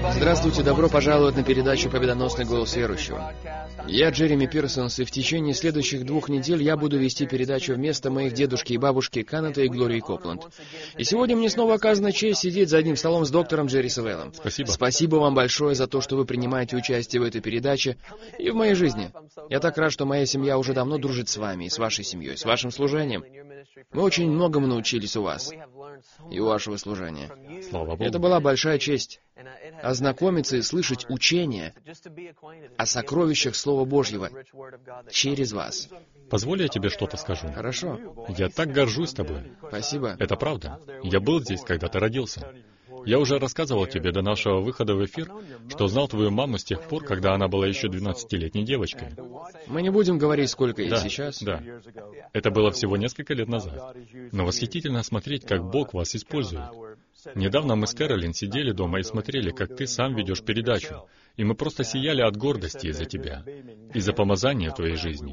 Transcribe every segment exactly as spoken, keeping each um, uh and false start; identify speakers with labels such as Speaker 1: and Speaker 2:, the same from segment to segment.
Speaker 1: Здравствуйте, добро пожаловать на передачу «Победоносный голос верующего». Я Джереми Пирсонс, и в течение следующих двух недель я буду вести передачу вместо моих дедушки и бабушки Каннета и Глории Копланд. И сегодня мне снова оказана честь сидеть за одним столом с доктором Джерри Савеллом.
Speaker 2: Спасибо.
Speaker 1: Спасибо вам большое за то, что вы принимаете участие в этой передаче и в моей жизни. Я так рад, что моя семья уже давно дружит с вами и с вашей семьей, с вашим служением. Мы очень многому научились у вас и у вашего служения.
Speaker 2: Слава Богу.
Speaker 1: Это была большая честь ознакомиться и слышать учения о сокровищах Слова Божьего через вас.
Speaker 2: Позволь, я тебе что-то скажу.
Speaker 1: Хорошо.
Speaker 2: Я так горжусь тобой.
Speaker 1: Спасибо.
Speaker 2: Это правда. Я был здесь, когда ты родился. Я уже рассказывал тебе до нашего выхода в эфир, что знал твою маму с тех пор, когда она была еще двенадцатилетней девочкой.
Speaker 1: Мы не будем говорить, сколько ей
Speaker 2: Да,
Speaker 1: сейчас.
Speaker 2: да. Это было всего несколько лет назад. Но восхитительно смотреть, как Бог вас использует. Недавно мы с Кэролин сидели дома и смотрели, как ты сам ведешь передачу, и мы просто сияли от гордости из-за тебя, из-за помазания в твоей жизни.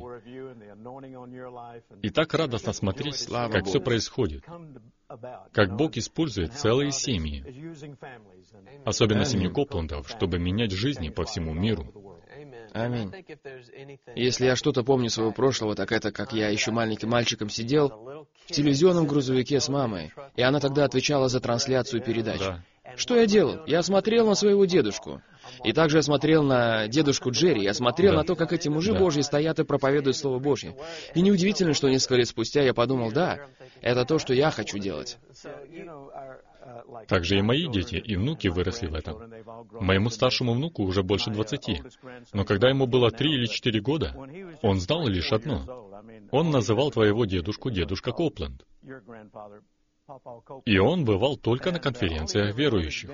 Speaker 2: И так радостно смотреть,
Speaker 1: Слава
Speaker 2: как
Speaker 1: Богу.
Speaker 2: все происходит, как Бог использует целые семьи, особенно
Speaker 1: Аминь.
Speaker 2: семью Копландов, чтобы менять жизни по всему миру.
Speaker 1: Аминь. Если я что-то помню своего прошлого, так это, как я еще маленьким мальчиком сидел в телевизионном грузовике с мамой, и она тогда отвечала за трансляцию передач.
Speaker 2: Да.
Speaker 1: Что я делал? Я смотрел на своего дедушку. И также я смотрел на дедушку Джерри, я смотрел
Speaker 2: Да.
Speaker 1: на то, как эти мужи
Speaker 2: Да.
Speaker 1: Божьи стоят и проповедуют Слово Божье. И неудивительно, что несколько лет спустя я подумал, да, это то, что я хочу делать.
Speaker 2: Также и мои дети, и внуки выросли в этом. Моему старшему внуку уже больше двадцати. Но когда ему было три или четыре года, он знал лишь одно. Он называл твоего дедушку дедушка Копланд. И он бывал только на конференциях верующих.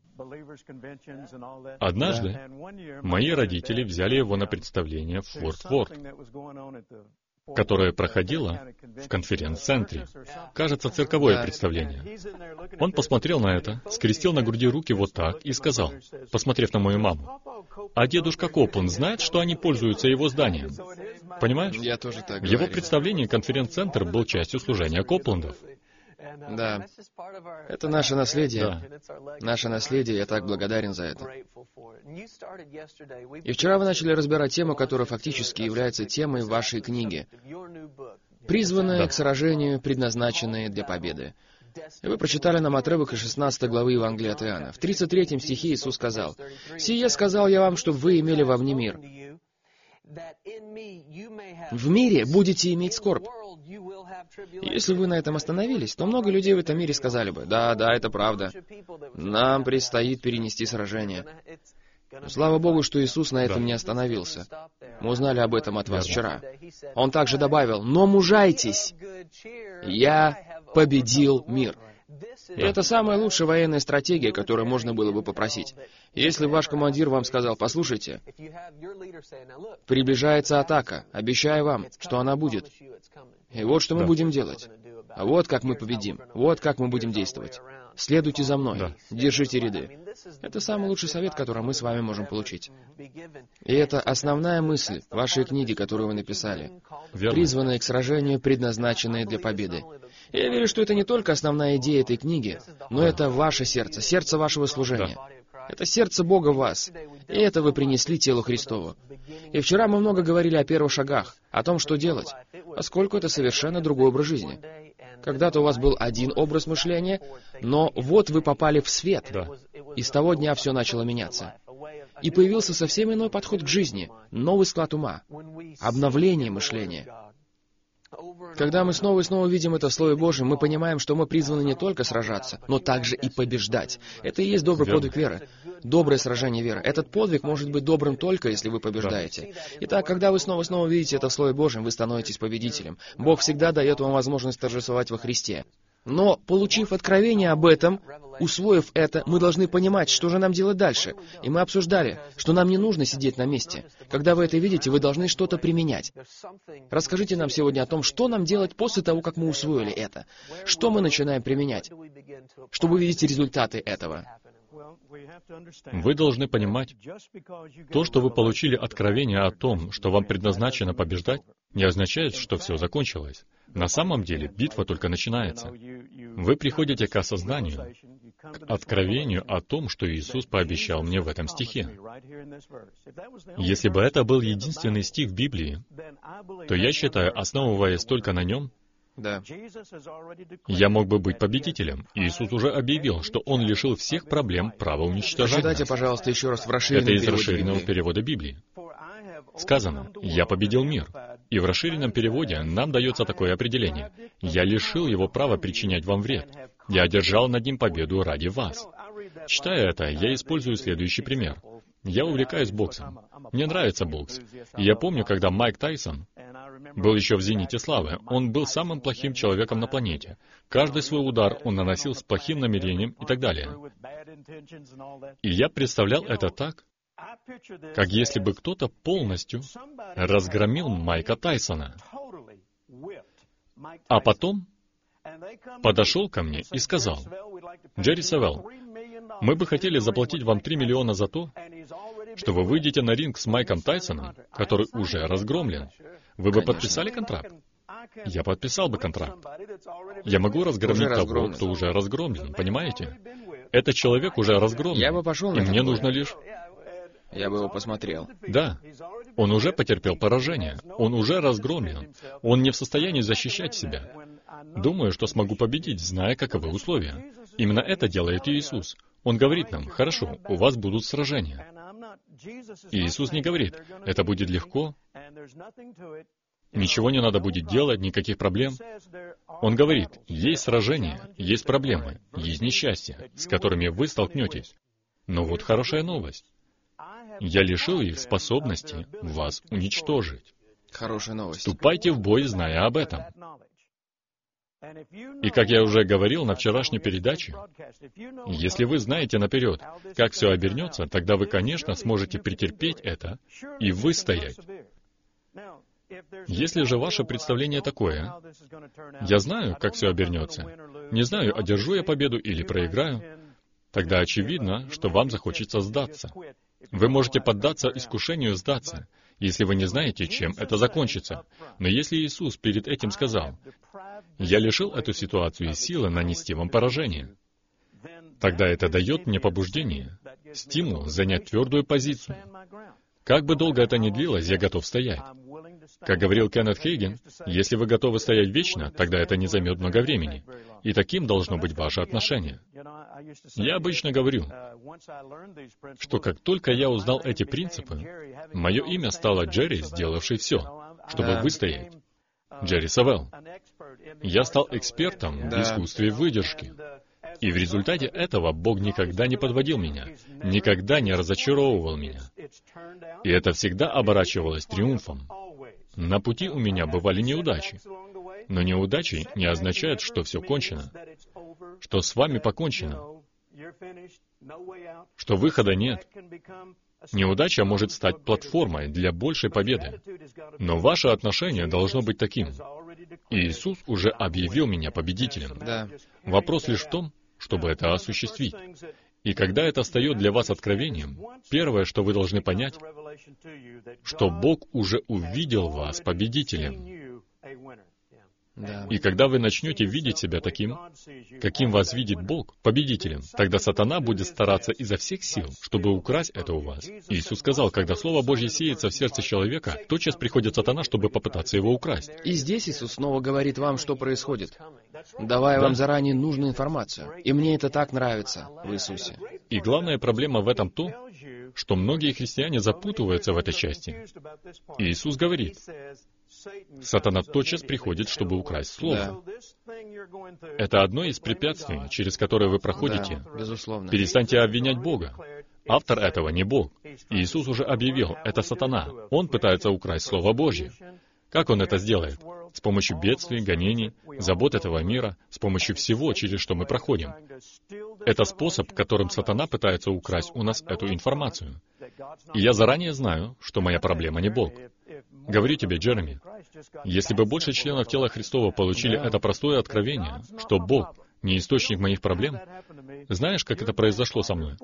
Speaker 2: Однажды мои родители взяли его на представление в Форт Уорт, которое проходило в конференц-центре. Кажется, цирковое
Speaker 1: Да.
Speaker 2: представление. Он посмотрел на это, скрестил на груди руки вот так и сказал, посмотрев на мою маму, «А дедушка Копланд знает, что они пользуются его зданием?» Понимаешь?
Speaker 1: Я тоже так
Speaker 2: В его
Speaker 1: говорю.
Speaker 2: представлении конференц-центр был частью служения Копландов.
Speaker 1: Да. Это наше наследие.
Speaker 2: Да.
Speaker 1: Наше наследие, я так благодарен за это. И вчера вы начали разбирать тему, которая фактически является темой вашей книги. Призванные
Speaker 2: Да.
Speaker 1: к сражению, предназначенные для победы. И вы прочитали нам отрывок из шестнадцатой главы Евангелия от Иоанна. В тридцать третьем стихе Иисус сказал, «Сие сказал я вам, чтобы вы имели во мне мир. В мире будете иметь скорбь». И если вы на этом остановились, то много людей в этом мире сказали бы, «Да, да, это правда. Нам предстоит перенести сражение». Но слава Богу, что Иисус на этом
Speaker 2: Да.
Speaker 1: не остановился. Мы узнали об этом от вас
Speaker 2: Верно.
Speaker 1: вчера. Он также добавил, «Но мужайтесь, я победил мир». И это самая лучшая военная стратегия, которую можно было бы попросить. Если ваш командир вам сказал, «Послушайте, приближается атака, обещаю вам, что она будет. И вот что мы
Speaker 2: Да.
Speaker 1: будем делать. А вот как мы победим. Вот как мы будем действовать. Следуйте за мной.
Speaker 2: Да.
Speaker 1: Держите ряды». Это самый лучший совет, который мы с вами можем получить. И это основная мысль вашей книги, которую вы написали.
Speaker 2: Верно.
Speaker 1: Призванные к сражению, предназначенные для победы. И я верю, что это не только основная идея этой книги, но это ваше сердце, сердце вашего служения. Это сердце Бога в вас. И это вы принесли телу Христову. И вчера мы много говорили о первых шагах, о том, что делать, поскольку это совершенно другой образ жизни. Когда-то у вас был один образ мышления, но вот вы попали в свет.
Speaker 2: Да.
Speaker 1: И с того дня все начало меняться. И появился совсем иной подход к жизни, новый склад ума, обновление мышления. Когда мы снова и снова видим это в Слове Божьем, мы понимаем, что мы призваны не только сражаться, но также и побеждать. Это и есть добрый
Speaker 2: Верно.
Speaker 1: подвиг веры. Доброе сражение веры. Этот подвиг может быть добрым только, если вы побеждаете. Итак, когда вы снова и снова видите это в Слове Божьем, вы становитесь победителем. Бог всегда дает вам возможность торжествовать во Христе. Но, получив откровение об этом, усвоив это, мы должны понимать, что же нам делать дальше. И мы обсуждали, что нам не нужно сидеть на месте. Когда вы это видите, вы должны что-то применять. Расскажите нам сегодня о том, что нам делать после того, как мы усвоили это. Что мы начинаем применять, чтобы увидеть результаты этого.
Speaker 2: Вы должны понимать, то, что вы получили откровение о том, что вам предназначено побеждать, не означает, что все закончилось. На самом деле, битва только начинается. Вы приходите к осознанию, к откровению о том, что Иисус пообещал мне в этом стихе. Если бы это был единственный стих в Библии, то я считаю, основываясь только на нем,
Speaker 1: Да.
Speaker 2: я мог бы быть победителем. Иисус уже объявил, что Он лишил всех проблем права уничтожения.
Speaker 1: Прочитайте, пожалуйста, еще раз в расширенном
Speaker 2: Это из
Speaker 1: переводе
Speaker 2: расширенного
Speaker 1: Библии.
Speaker 2: перевода Библии. Сказано: «Я победил мир». И в расширенном переводе нам дается такое определение: «Я лишил его права причинять вам вред. Я одержал над ним победу ради вас». Читая это, я использую следующий пример. Я увлекаюсь боксом. Мне нравится бокс. И я помню, когда Майк Тайсон был еще в зените славы, он был самым плохим человеком на планете. Каждый свой удар он наносил с плохим намерением и так далее. И я представлял это так, как если бы кто-то полностью разгромил Майка Тайсона, а потом подошел ко мне и сказал: «Джерри Севелл, мы бы хотели заплатить вам три миллиона за то, что вы выйдете на ринг с Майком Тайсоном, который уже разгромлен. Вы бы подписали контракт?» Я подписал бы контракт. Я могу разгромить
Speaker 1: Уже
Speaker 2: того,
Speaker 1: разгромлен.
Speaker 2: кто уже разгромлен, понимаете? Этот человек уже разгромлен.
Speaker 1: Я бы пошел на
Speaker 2: И
Speaker 1: это
Speaker 2: мне
Speaker 1: бой.
Speaker 2: нужно лишь...
Speaker 1: Я бы его посмотрел.
Speaker 2: Да, он уже потерпел поражение. Он уже разгромлен. Он не в состоянии защищать себя. Думаю, что смогу победить, зная, каковы условия. Именно это делает Иисус. Он говорит нам: «Хорошо, у вас будут сражения». И Иисус не говорит: «Это будет легко, ничего не надо будет делать, никаких проблем». Он говорит: «Есть сражения, есть проблемы, есть несчастья, с которыми вы столкнетесь. Но вот хорошая новость. Я лишил их способности вас уничтожить.
Speaker 1: Хорошая новость.
Speaker 2: Вступайте в бой, зная об этом». И как я уже говорил на вчерашней передаче, если вы знаете наперед, как все обернется, тогда вы, конечно, сможете претерпеть это и выстоять. Если же ваше представление такое: «Я знаю, как все обернется, не знаю, одержу я победу или проиграю», тогда очевидно, что вам захочется сдаться. Вы можете поддаться искушению сдаться, если вы не знаете, чем это закончится. Но если Иисус перед этим сказал: «Я лишил эту ситуацию силы нанести вам поражение», тогда это дает мне побуждение, стимул занять твердую позицию. Как бы долго это ни длилось, я готов стоять. Как говорил Кеннет Хейген, если вы готовы стоять вечно, тогда это не займет много времени. И таким должно быть ваше отношение. Я обычно говорю, что как только я узнал эти принципы, мое имя стало Джерри, сделавший все, чтобы
Speaker 1: Да.
Speaker 2: выстоять. Джерри Севелл. Я стал экспертом в
Speaker 1: Да.
Speaker 2: искусстве выдержки. И в результате этого Бог никогда не подводил меня, никогда не разочаровывал меня. И это всегда оборачивалось триумфом. На пути у меня бывали неудачи. Но неудачи не означают, что все кончено, что с вами покончено, что выхода нет. Неудача может стать платформой для большей победы. Но ваше отношение должно быть таким: Иисус уже объявил меня победителем.
Speaker 1: Да.
Speaker 2: Вопрос лишь в том, чтобы это осуществить. И когда это встает для вас откровением, первое, что вы должны понять, что Бог уже увидел вас победителем.
Speaker 1: Да.
Speaker 2: И когда вы начнете видеть себя таким, каким вас видит Бог, победителем, тогда сатана будет стараться изо всех сил, чтобы украсть это у вас. Иисус сказал, когда Слово Божье сеется в сердце человека, тотчас приходит сатана, чтобы попытаться его украсть.
Speaker 1: И здесь Иисус снова говорит вам, что происходит, давая вам заранее нужную информацию. И мне это так нравится в Иисусе.
Speaker 2: И главная проблема в этом то, что многие христиане запутываются в этой части. И Иисус говорит, сатана тотчас приходит, чтобы украсть Слово. Это одно из препятствий, через которое вы проходите.
Speaker 1: Да, безусловно.
Speaker 2: Перестаньте обвинять Бога. Автор этого не Бог. Иисус уже объявил, это сатана. Он пытается украсть Слово Божье. Как он это сделает? С помощью бедствий, гонений, забот этого мира, с помощью всего, через что мы проходим. Это способ, которым сатана пытается украсть у нас эту информацию. И я заранее знаю, что моя проблема не Бог. Говорю тебе, Джереми, если бы больше членов тела Христова получили это простое откровение, что Бог не источник моих проблем, знаешь, как это произошло со мной?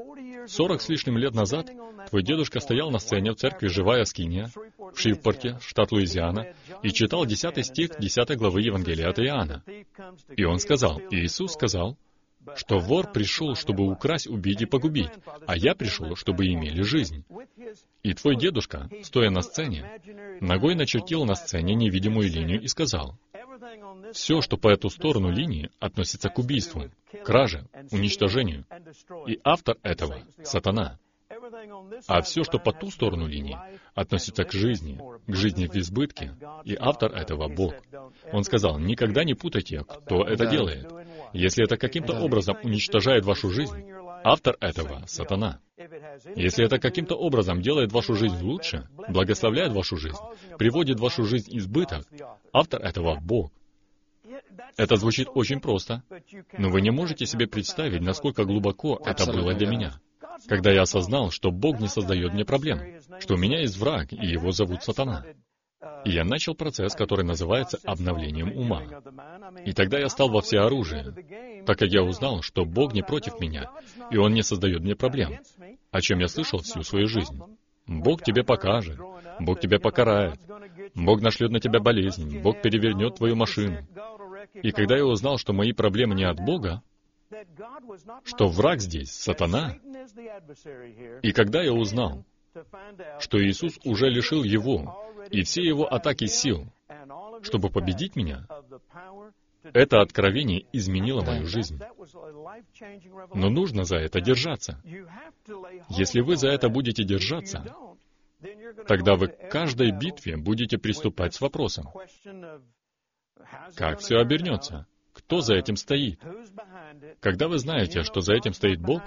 Speaker 2: Сорок с лишним лет назад твой дедушка стоял на сцене в церкви «Живая Скиния» в Шривпорте, штат Луизиана, и читал десятый стих десятой главы Евангелия от Иоанна. И он сказал, Иисус сказал, что вор пришел, чтобы украсть, убить и погубить, а я пришел, чтобы имели жизнь. И твой дедушка, стоя на сцене, ногой начертил на сцене невидимую линию и сказал, все, что по эту сторону линии, относится к убийству, краже, уничтожению. И автор этого — сатана. А все, что по ту сторону линии, относится к жизни, к жизни в избытке, и автор этого — Бог. Он сказал, никогда не путайте, кто это
Speaker 1: Да.
Speaker 2: делает. Если это каким-то
Speaker 1: Да.
Speaker 2: образом уничтожает вашу жизнь, автор этого — сатана. Если это каким-то образом делает вашу жизнь лучше, благословляет вашу жизнь, приводит в вашу жизнь избыток, автор этого — Бог. Это звучит очень просто, но вы не можете себе представить, насколько глубоко это
Speaker 1: Абсолютно
Speaker 2: было для
Speaker 1: верно.
Speaker 2: меня. Когда я осознал, что Бог не создает мне проблем, что у меня есть враг, и его зовут Сатана. И я начал процесс, который называется обновлением ума. И тогда я стал во всеоружии, так как я узнал, что Бог не против меня, и Он не создает мне проблем, о чем я слышал всю свою жизнь. Бог тебе покажет, Бог тебя покарает, Бог нашлет на тебя болезнь, Бог перевернет твою машину. И когда я узнал, что мои проблемы не от Бога, что враг здесь — Сатана, и когда я узнал, что Иисус уже лишил его и все его атаки сил, чтобы победить меня, это откровение изменило мою жизнь. Но нужно за это держаться. Если вы за это будете держаться, тогда вы к каждой битве будете приступать с вопросом, как все обернется, кто за этим стоит. Когда вы знаете, что за этим стоит Бог,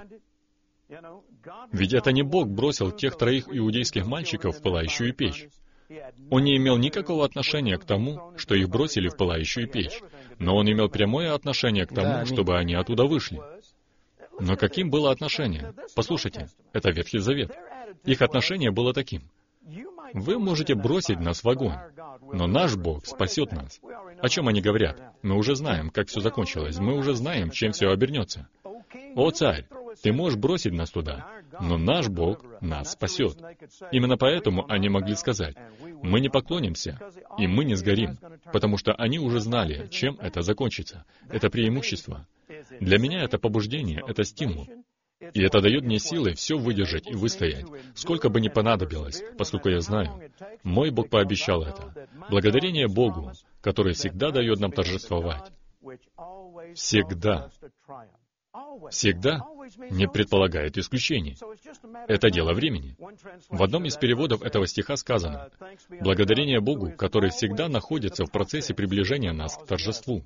Speaker 2: ведь это не Бог бросил тех троих иудейских мальчиков в пылающую печь. Он не имел никакого отношения к тому, что их бросили в пылающую печь, но он имел прямое отношение к тому,
Speaker 1: Да, аминь.
Speaker 2: чтобы они оттуда вышли. Но каким было отношение? Послушайте, это Ветхий Завет. Их отношение было таким. Вы можете бросить нас в огонь, но наш Бог спасет нас. О чем они говорят? Мы уже знаем, как все закончилось. Мы уже знаем, чем все обернется. О, царь, ты можешь бросить нас туда, но наш Бог нас спасет. Именно поэтому они могли сказать, мы не поклонимся, и мы не сгорим, потому что они уже знали, чем это закончится. Это преимущество. Для меня это побуждение, это стимул. И это дает мне силы все выдержать и выстоять, сколько бы ни понадобилось, поскольку я знаю, мой Бог пообещал это. Благодарение Богу, который всегда дает нам торжествовать. Всегда. Всегда не предполагает исключений. Это дело времени. В одном из переводов этого стиха сказано «Благодарение Богу, который всегда находится в процессе приближения нас к торжеству».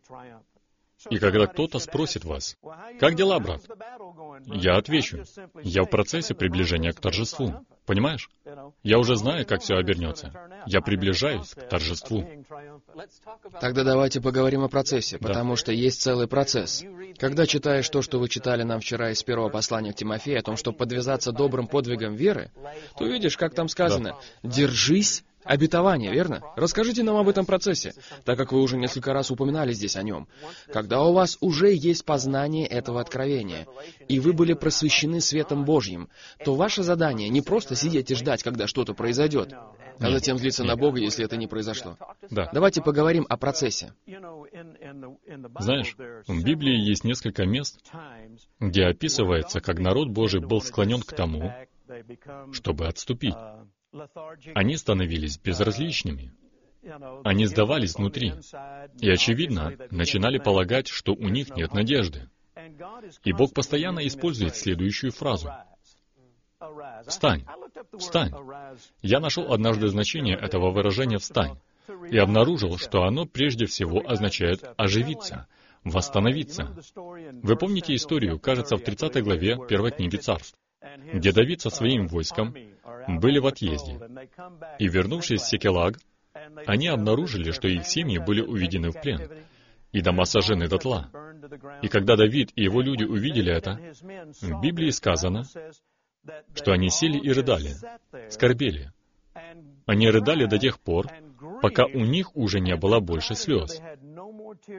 Speaker 2: И когда кто-то спросит вас, «Как дела, брат?» Я отвечу, «Я в процессе приближения к торжеству». Понимаешь? Я уже знаю, как все обернется. Я приближаюсь к торжеству.
Speaker 1: Тогда давайте поговорим о процессе,
Speaker 2: Да.
Speaker 1: потому что есть целый процесс. Когда читаешь то, что вы читали нам вчера из первого послания к Тимофею, о том, что подвязаться добрым подвигом веры, то видишь, как там сказано, «Держись обетования», верно? Расскажите нам об этом процессе, так как вы уже несколько раз упоминали здесь о нем. Когда у вас уже есть познание этого откровения, и вы были просвещены светом Божьим, то ваше задание не просто сидеть и ждать, когда что-то произойдет, а затем злиться на Бога, если это не произошло.
Speaker 2: Да.
Speaker 1: Давайте поговорим о процессе.
Speaker 2: Знаешь, в Библии есть несколько мест, где описывается, как народ Божий был склонен к тому, чтобы отступить. Они становились безразличными. Они сдавались внутри. И, очевидно, начинали полагать, что у них нет надежды. И Бог постоянно использует следующую фразу. «Встань! Встань!» Я нашел однажды значение этого выражения «встань» и обнаружил, что оно прежде всего означает «оживиться», «восстановиться». Вы помните историю, кажется, в тридцатой главе первой книги Царств, где Давид со своим войском были в отъезде, и, вернувшись в Секелаг, они обнаружили, что их семьи были уведены в плен, и дома сожжены дотла. И когда Давид и его люди увидели это, в Библии сказано, что они сели и рыдали, скорбели. Они рыдали до тех пор, пока у них уже не было больше слез.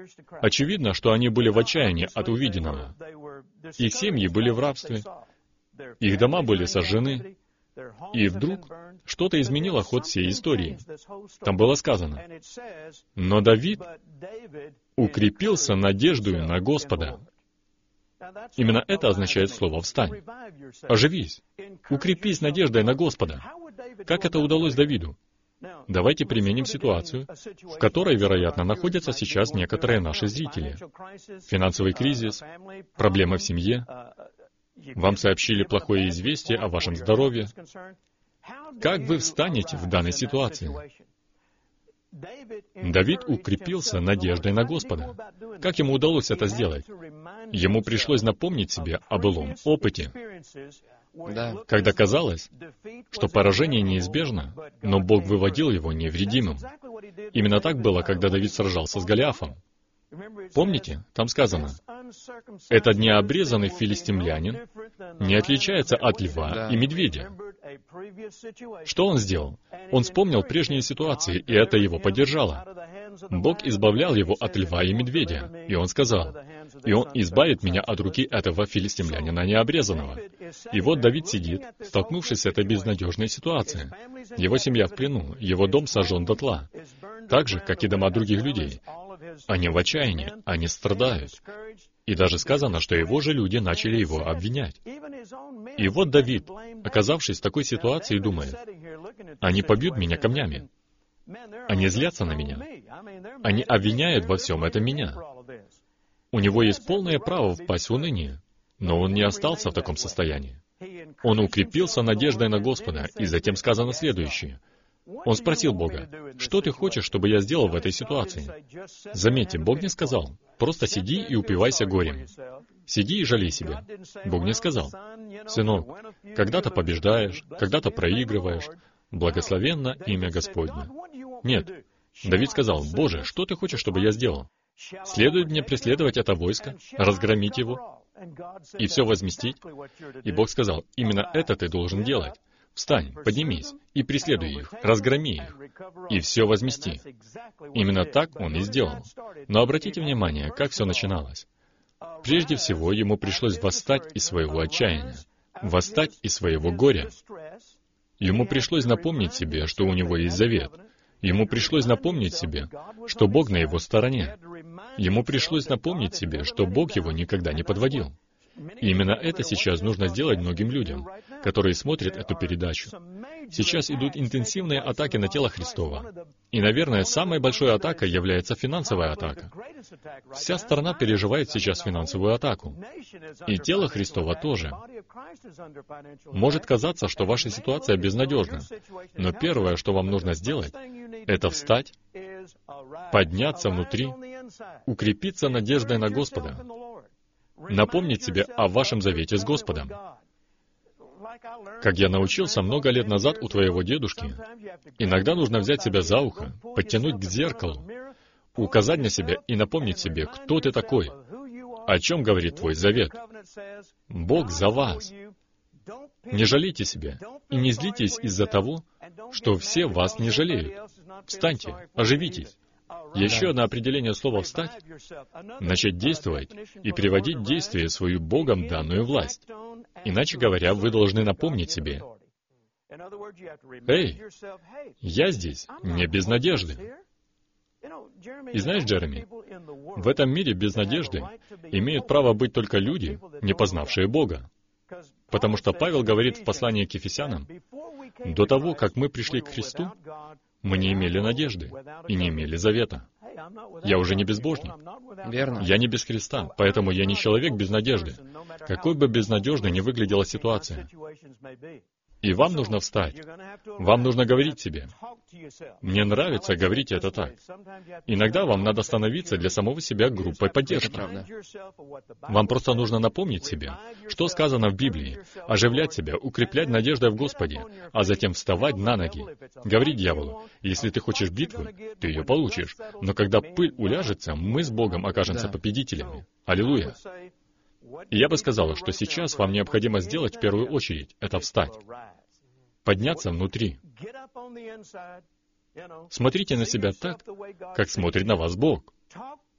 Speaker 2: Очевидно, что они были в отчаянии от увиденного. Их семьи были в рабстве. Их дома были сожжены. И вдруг что-то изменило ход всей истории. Там было сказано: «Но Давид укрепился надеждою на Господа». Именно это означает слово «встань». Оживись. Укрепись надеждой на Господа. Как это удалось Давиду? Давайте применим ситуацию, в которой, вероятно, находятся сейчас некоторые наши зрители. Финансовый кризис, проблемы в семье. Вам сообщили плохое известие о вашем здоровье. Как вы встанете в данной ситуации? Давид укрепился надеждой на Господа. Как ему удалось это сделать? Ему пришлось напомнить себе о былом опыте.
Speaker 1: Да.
Speaker 2: Когда казалось, что поражение неизбежно, но Бог выводил его невредимым. Именно так было, когда Давид сражался с Голиафом. Помните, там сказано: «Этот необрезанный филистимлянин не отличается от льва
Speaker 1: Да.
Speaker 2: и медведя». Что он сделал? Он вспомнил прежние ситуации, и это его поддержало. Бог избавлял его от льва и медведя, и он сказал: «И он избавит меня от руки этого филистимлянина необрезанного». И вот Давид сидит, столкнувшись с этой безнадежной ситуацией. Его семья в плену, его дом сожжен дотла, так же, как и дома других людей. Они в отчаянии, они страдают. И даже сказано, что его же люди начали его обвинять. И вот Давид, оказавшись в такой ситуации, думает: «Они побьют меня камнями. Они злятся на меня. Они обвиняют во всем этом меня». У него есть полное право впасть в уныние, но он не остался в таком состоянии. Он укрепился надеждой на Господа, и затем сказано следующее. Он спросил Бога: «Что ты хочешь, чтобы я сделал в этой ситуации?» Заметьте, Бог не сказал: «Просто сиди и упивайся горем. Сиди и жалей себя». Бог не сказал: «Сынок, когда-то побеждаешь, когда-то проигрываешь. Благословенно имя Господне». Нет. Давид сказал: «Боже, что ты хочешь, чтобы я сделал? Следует мне преследовать это войско, разгромить его и все возместить?» И Бог сказал: «Именно это ты должен делать. Встань, поднимись и преследуй их, разгроми их, и все возмести». Именно так он и сделал. Но обратите внимание, как все начиналось. Прежде всего, ему пришлось восстать из своего отчаяния, восстать из своего горя. Ему пришлось напомнить себе, что у него есть завет. Ему пришлось напомнить себе, что Бог на его стороне. Ему пришлось напомнить себе, что Бог его никогда не подводил. И именно это сейчас нужно сделать многим людям, которые смотрят эту передачу. Сейчас идут интенсивные атаки на тело Христова. И, наверное, самой большой атакой является финансовая атака. Вся страна переживает сейчас финансовую атаку. И тело Христова тоже. Может казаться, что ваша ситуация безнадежна. Но первое, что вам нужно сделать, это встать, подняться внутри, укрепиться надеждой на Господа, напомнить себе о вашем завете с Господом. Как я научился много лет назад у твоего дедушки, иногда нужно взять себя за ухо, подтянуть к зеркалу, указать на себя и напомнить себе, кто ты такой, о чем говорит твой завет. Бог за вас. Не жалейте себя и не злитесь из-за того, что все вас не жалеют. Встаньте, оживитесь. Еще одно определение слова «встать» — начать действовать и приводить в действие свою Богом данную власть. Иначе говоря, вы должны напомнить себе: «Эй, я здесь не без надежды». И знаешь, Джереми, в этом мире без надежды имеют право быть только люди, не познавшие Бога. Потому что Павел говорит в послании к Ефесянам: «До того, как мы пришли к Христу, мы не имели надежды и не имели завета». Я уже не безбожник.
Speaker 1: Верно.
Speaker 2: Я не без Христа, поэтому я не человек без надежды. Какой бы безнадежной ни выглядела ситуация. И вам нужно встать. Вам нужно говорить себе. Мне нравится говорить это так. Иногда вам надо становиться для самого себя группой поддержки. Вам просто нужно напомнить себе, что сказано в Библии, оживлять себя, укреплять надеждой в Господе, а затем вставать на ноги. Говорить дьяволу: если ты хочешь битвы, ты ее получишь. Но когда пыль уляжется, мы с Богом окажемся
Speaker 1: Да.
Speaker 2: победителями. Аллилуйя. И я бы сказал, что сейчас вам необходимо сделать в первую очередь — это встать. Подняться внутри. Смотрите на себя так, как смотрит на вас Бог.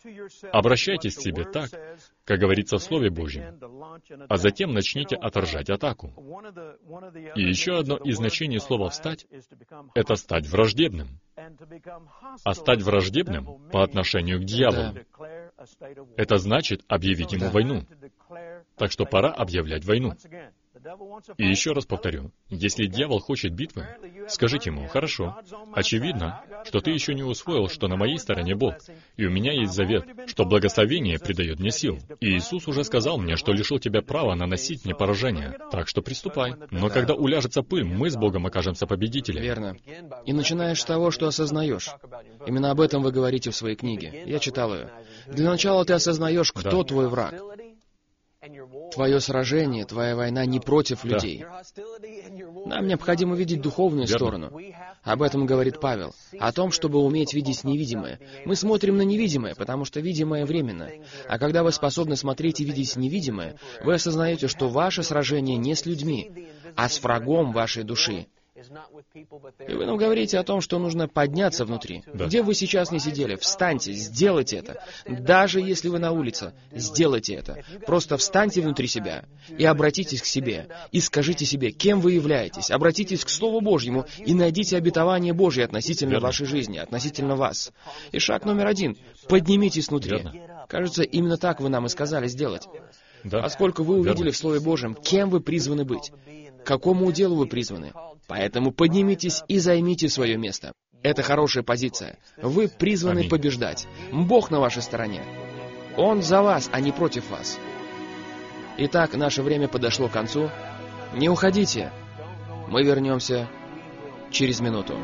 Speaker 2: Обращайтесь к себе так, как говорится в Слове Божьем, а затем начните отражать атаку. И еще одно из значений слова «встать» — это стать враждебным. А стать враждебным по отношению к дьяволу — это значит объявить ему войну. Так что пора объявлять войну. И еще раз повторю, если дьявол хочет битвы, скажите ему: «Хорошо, очевидно, что ты еще не усвоил, что на моей стороне Бог, и у меня есть завет, что благословение придает мне сил. И Иисус уже сказал мне, что лишил тебя права наносить мне поражение, так что приступай. Но когда уляжется пыль, мы с Богом окажемся победителями».
Speaker 1: Верно. И начинаешь с того, что осознаешь. Именно об этом вы говорите в своей книге. Я читал ее. Для начала ты осознаешь, кто
Speaker 2: Да.
Speaker 1: твой враг. Твое сражение, твоя война не против
Speaker 2: Да.
Speaker 1: людей. Нам необходимо видеть духовную
Speaker 2: Верно.
Speaker 1: сторону. Об этом говорит Павел. О том, чтобы уметь видеть невидимое. Мы смотрим на невидимое, потому что видимое временно. А когда вы способны смотреть и видеть невидимое, вы осознаете, что ваше сражение не с людьми, а с врагом вашей души. И вы нам говорите о том, что нужно подняться внутри.
Speaker 2: Да.
Speaker 1: Где вы сейчас не сидели, встаньте, сделайте это. Даже если вы на улице, сделайте это. Просто встаньте внутри себя и обратитесь к себе. И скажите себе, кем вы являетесь. Обратитесь к Слову Божьему и найдите обетование Божье относительно
Speaker 2: Верно.
Speaker 1: вашей жизни, относительно вас. И шаг номер один. Поднимитесь внутри.
Speaker 2: Верно.
Speaker 1: Кажется, именно так вы нам и сказали сделать.
Speaker 2: Да.
Speaker 1: Поскольку вы увидели
Speaker 2: Верно.
Speaker 1: в Слове Божьем, кем вы призваны быть, к какому уделу вы призваны. Поэтому поднимитесь и займите свое место. Это хорошая позиция. Вы призваны
Speaker 2: Аминь.
Speaker 1: побеждать. Бог на вашей стороне. Он за вас, а не против вас. Итак, наше время подошло к концу. Не уходите. Мы вернемся через минуту.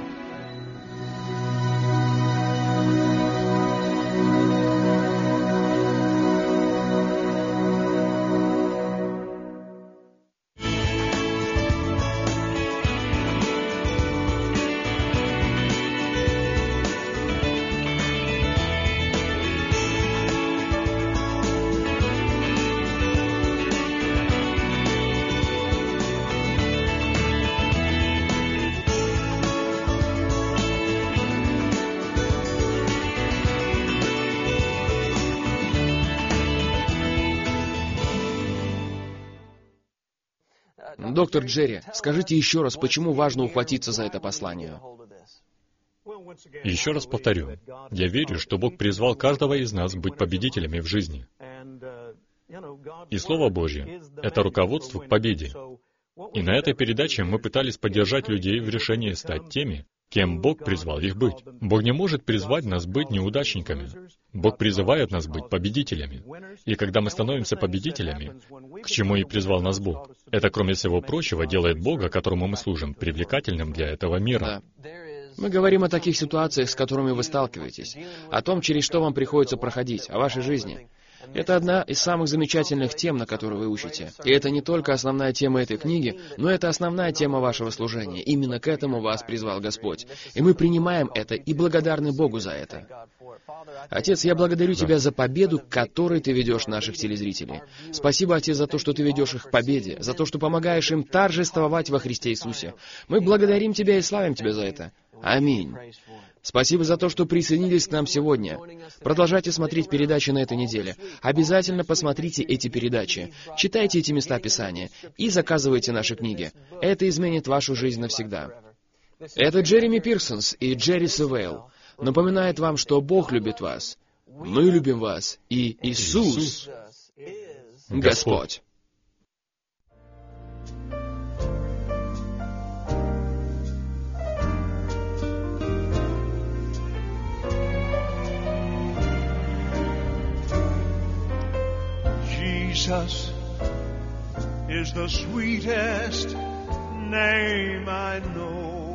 Speaker 1: Доктор Джерри, скажите еще раз, почему важно ухватиться за это послание?
Speaker 2: Еще раз повторю, я верю, что Бог призвал каждого из нас быть победителями в жизни. И Слово Божье — это руководство к победе. И на этой передаче мы пытались поддержать людей в решении стать теми, кем Бог призвал их быть. Бог не может призвать нас быть неудачниками. Бог призывает нас быть победителями. И когда мы становимся победителями, к чему и призвал нас Бог, это, кроме всего прочего, делает Бога, которому мы служим, привлекательным для этого мира.
Speaker 1: Да. Мы говорим о таких ситуациях, с которыми вы сталкиваетесь, о том, через что вам приходится проходить, о вашей жизни. Это одна из самых замечательных тем, на которые вы учите. И это не только основная тема этой книги, но это основная тема вашего служения. Именно к этому вас призвал Господь. И мы принимаем это и благодарны Богу за это. Отец, я благодарю Тебя за победу, к которой Ты ведешь наших телезрителей. Спасибо, Отец, за то, что Ты ведешь их к победе, за то, что помогаешь им торжествовать во Христе Иисусе. Мы благодарим Тебя и славим Тебя за это. Аминь. Спасибо за то, что присоединились к нам сегодня. Продолжайте смотреть передачи на этой неделе. Обязательно посмотрите эти передачи, читайте эти места Писания и заказывайте наши книги. Это изменит вашу жизнь навсегда. Это Джереми Пирсонс и Джерри Севейл. Напоминает вам, что Бог любит вас. Мы любим вас. И Иисус — Господь.
Speaker 3: Jesus is the sweetest name I know,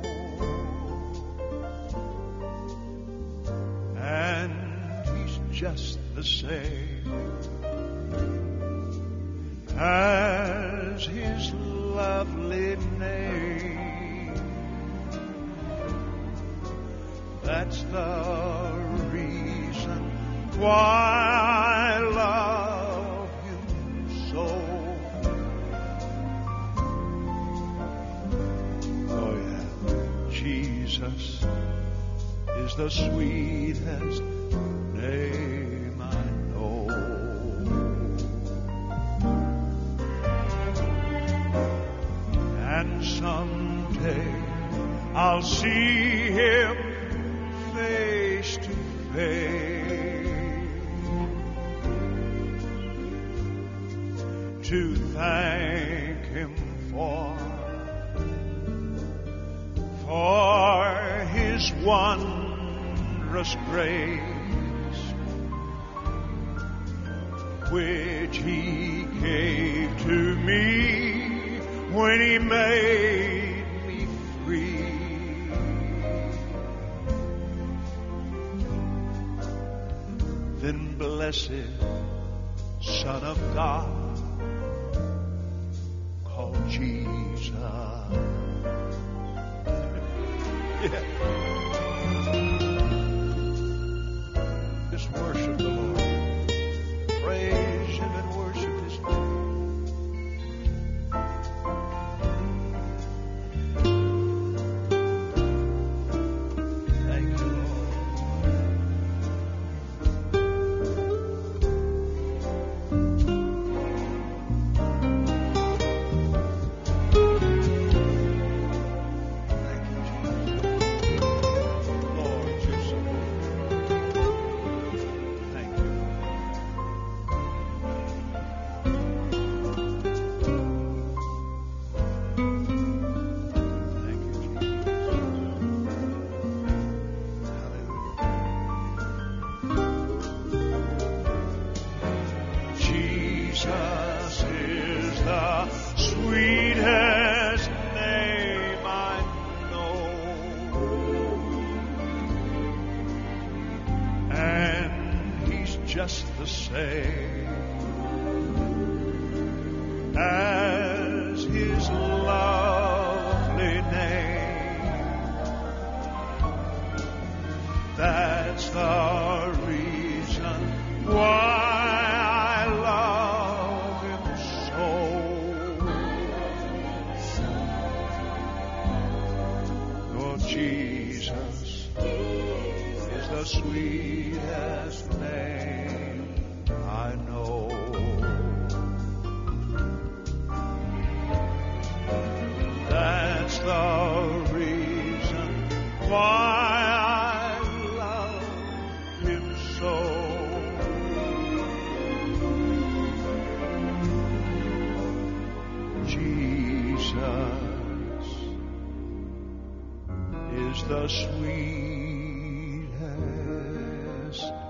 Speaker 3: and He's just the same as His lovely name. That's the reason why I love you so. Oh yeah, Jesus is the sweetest name I know. And someday I'll see him face to face to thank him for for his wondrous grace, which he gave to me when he made me free. Then blessed Son of God, called Jesus. Yeah. Just worship the Lord. Praise him and worship his name. Thank you, just the same as his lovely name. That's the reason why I love him so. Oh, Jesus is the sweetest name I know. That's the reason why I love him so. Jesus is the sweetest